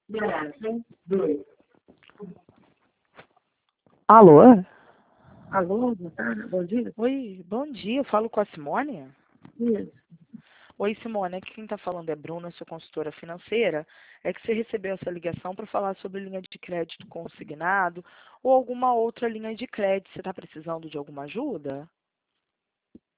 Garagem 2. Alô? Alô, boa tarde, bom dia. Oi, bom dia. Eu falo com a Simone? Isso. Oi, Simone. Aqui quem está falando é Bruna, sua consultora financeira. É que você recebeu essa ligação para falar sobre linha de crédito consignado ou alguma outra linha de crédito. Você está precisando de alguma ajuda?